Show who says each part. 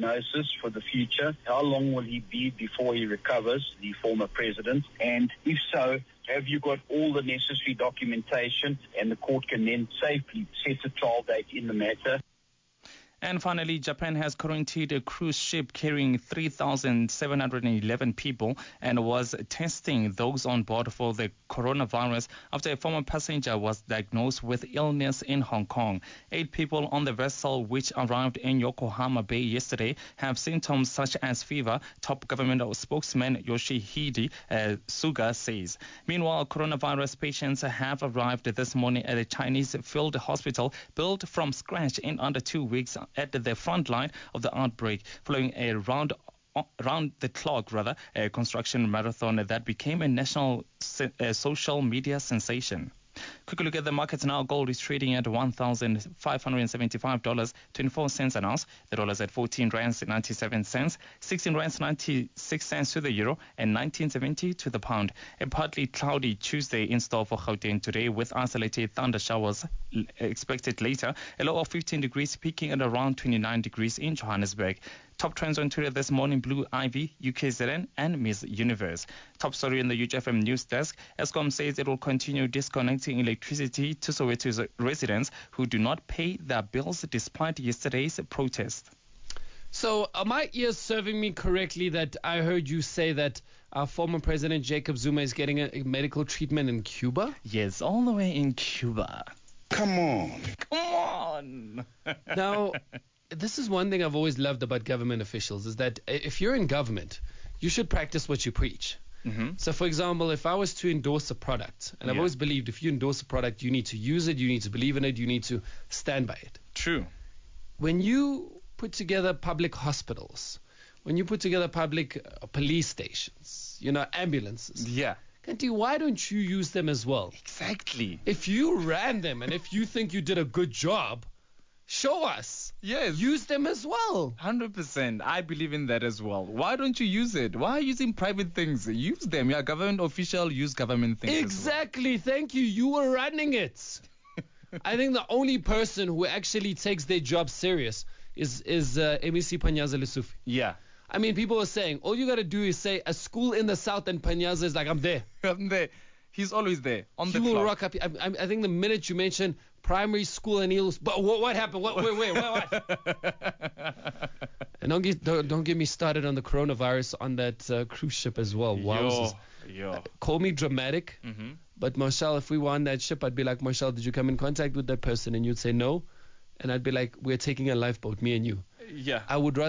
Speaker 1: prognosis for the future? How long will he be before he recovers, the former president? And if so, have you got all the necessary documentation, and the court can then safely set a trial date in the matter?
Speaker 2: And finally, Japan has quarantined a cruise ship carrying 3,711 people and was testing those on board for the coronavirus after a former passenger was diagnosed with illness in Hong Kong. 8 people on the vessel, which arrived in Yokohama Bay yesterday, have symptoms such as fever, top government spokesman Yoshihide Suga says. Meanwhile, coronavirus patients have arrived this morning at a Chinese field hospital built from scratch in under 2 weeks at the front line of the outbreak, following a round-the-clock construction marathon that became a national social media sensation. Quick look at the markets now. Gold is trading at $1,575.24 an ounce. The dollar is at 14 rands 97 cents, 16 rands 96 cents to the euro, and 19.70 to the pound. A partly cloudy Tuesday in store for Gauteng today, with isolated thunder showers expected later. A low of 15 degrees, peaking at around 29 degrees in Johannesburg. Top trends on Twitter this morning: Blue Ivy, UKZN, and Miss Universe. Top story in the UHFM news desk: Eskom says it will continue disconnecting electricity to Soweto residents who do not pay their bills despite yesterday's protest.
Speaker 3: So are my ears serving me correctly that I heard you say that our former president Jacob Zuma is getting a medical treatment in Cuba?
Speaker 2: Yes, all the way in Cuba.
Speaker 4: Come on.
Speaker 3: Now, this is one thing I've always loved about government officials, is that if you're in government, you should practice what you preach.
Speaker 2: Mm-hmm.
Speaker 3: So, for example, if I was to endorse a product, and I've always believed if you endorse a product, you need to use it, you need to believe in it, you need to stand by it.
Speaker 2: True.
Speaker 3: When you put together public hospitals, when you put together public police stations, ambulances.
Speaker 2: Yeah.
Speaker 3: Kanti, why don't you use them as well?
Speaker 2: Exactly.
Speaker 3: If you ran them and if you think you did a good job, show us.
Speaker 2: Yes.
Speaker 3: Use them as well.
Speaker 2: 100%. I believe in that as well. Why don't you use it? Why are you using private things? Use them. You're a government official. Use government things.
Speaker 3: Exactly. Thank you. You were running it. I think the only person who actually takes their job serious is MEC Panyaza Lesufi.
Speaker 2: Yeah.
Speaker 3: I mean, people are saying, all you got to do is say a school in the south, and Panyaza is like, I'm there.
Speaker 2: I'm there. He's always there on the clock.
Speaker 3: He will rock up. I think the minute you mention primary school and he'll... But what happened? What? And don't get me started on the coronavirus on that cruise ship as well. Wow. Call me dramatic, but Marshall, if we were on that ship, I'd be like, Marshall, did you come in contact with that person? And you'd say no. And I'd be like, we're taking a lifeboat, me and you.
Speaker 2: Yeah.
Speaker 3: I would rather